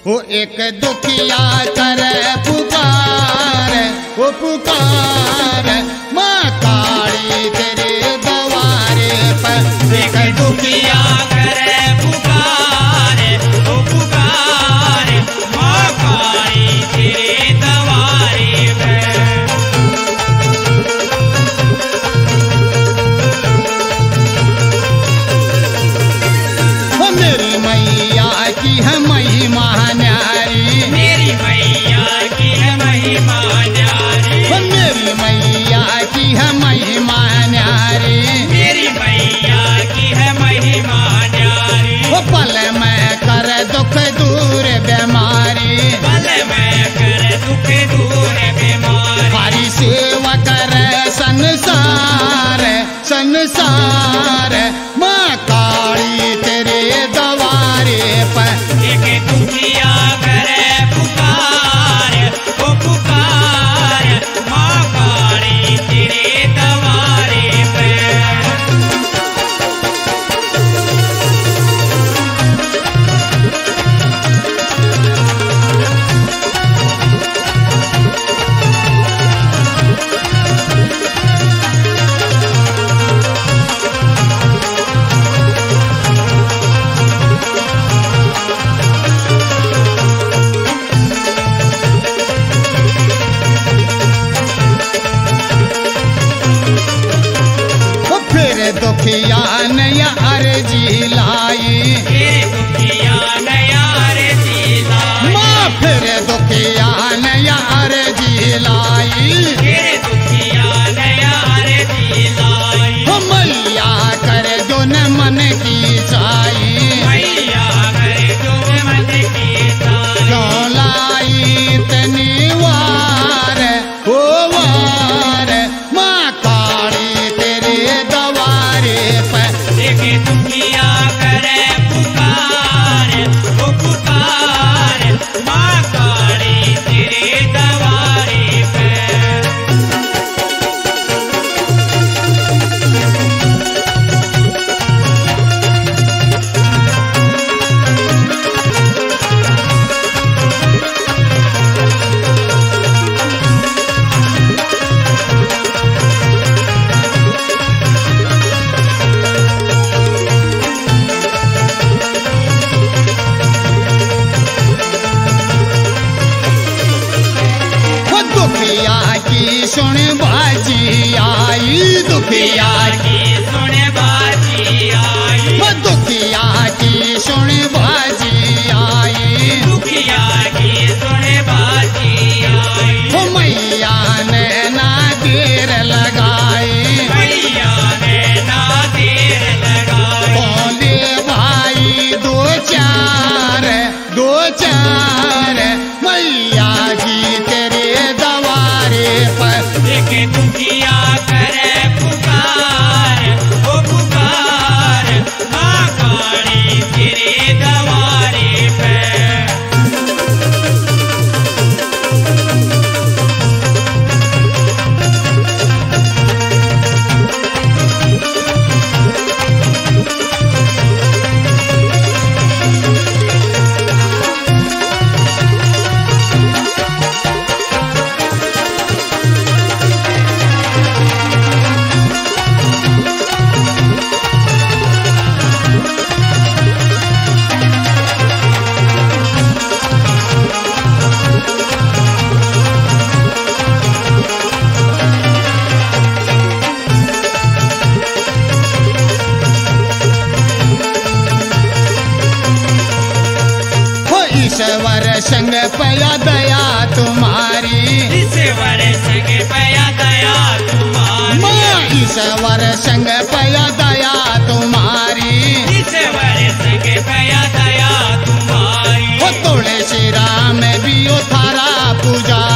वो एक दुखिया करे पुकार, वो पुकार माँ काली तेरे द्वारे पर। एक दुखिया करे पुकार, वो पुकार माँ काली तेरे द्वारे पर। वो मेरी मैया की है महिमा न्यारी, मेरी मैया की है महिमा न्यारी, वो मेरी मैया की है महिमा न्यारी, मेरी मैया की है महिमा न्यारी। वो पल में कर दुख दूर बीमारी, पल में कर दुख दूर बीमारी। हरी सेवा कर संसार, संसार माँ काली तेरे द्वारे पर। एक दुखिया करे पुकार, वो पुकार माँ काली तेरे द्वारे पर। वो फिर दुखिया नया अर्जी लाई, तेरे दुखिया नया अर्जी लाई, माँ फिर दुखिया नया अर्जी लाई। तेरे दुखिया नया अर्जी लाई। वो मैया कर जो न मन की चाही, मैया करे जो मन की चाही। क्यों लाई इतनी वार, ओ वार माँ काली तेरे द्वारे पर। एक दुखिया करे पुकार, वो पुकार माँ काली तेरे द्वारे पर। वो दुखिया की सुन बाजी आई, दुखिया की की सुन बाजी आई, वो दुखिया की सुन बाजी आई। दुखिया की सुन बाजी आई। वो मैया ने ना देर लगाई, मैया ने ना देर लगाई। बोले भाई दो चार, दो चार मैया जी तेरे द्वारे पर। एक दुखिया करे पुकार, वो पुकार माँ काली तेरे द्वारे पर। हो ईश्वर संग पया दया तुम्हारी, ईश्वर संग पया दया तुम्हारी। माँ ईश्वर संग पया दया तुम्हारी। ईश्वर संग पया दया तुम्हारी। हो तुलसी राम भी थारा पूजा